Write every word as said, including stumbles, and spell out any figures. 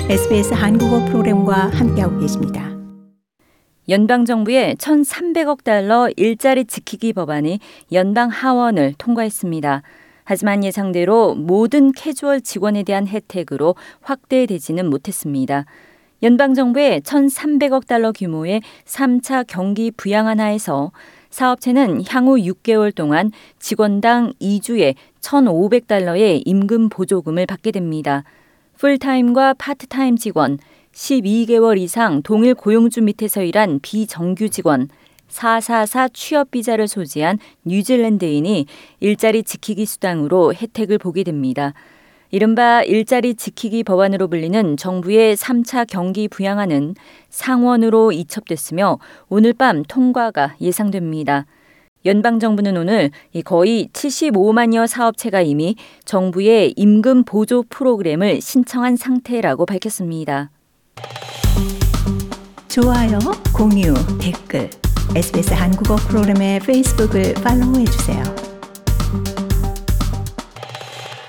에스비에스 한국어 프로그램과 함께하고 계십니다. 연방정부의 천삼백억 달러 일자리 지키기 법안이 연방 하원을 통과했습니다. 하지만 예상대로 모든 캐주얼 직원에 대한 혜택으로 확대되지는 못했습니다. 연방정부의 천삼백억 달러 규모의 삼 차 경기 부양안 하에서 사업체는 향후 육 개월 동안 직원당 이 주에 천오백 달러의 임금 보조금을 받게 됩니다. 풀타임과 파트타임 직원, 십이 개월 이상 동일 고용주 밑에서 일한 비정규 직원, 사사사 취업 비자를 소지한 뉴질랜드인이 일자리 지키기 수당으로 혜택을 보게 됩니다. 이른바 일자리 지키기 법안으로 불리는 정부의 삼 차 경기 부양안은 상원으로 이첩됐으며 오늘 밤 통과가 예상됩니다. 연방정부는 오늘 거의 칠십오만여 사업체가 이미 정부의 임금 보조 프로그램을 신청한 상태라고 밝혔습니다. 좋아요, 공유, 댓글, 에스비에스 한국어 프로그램의 페이스북을 팔로우해주세요.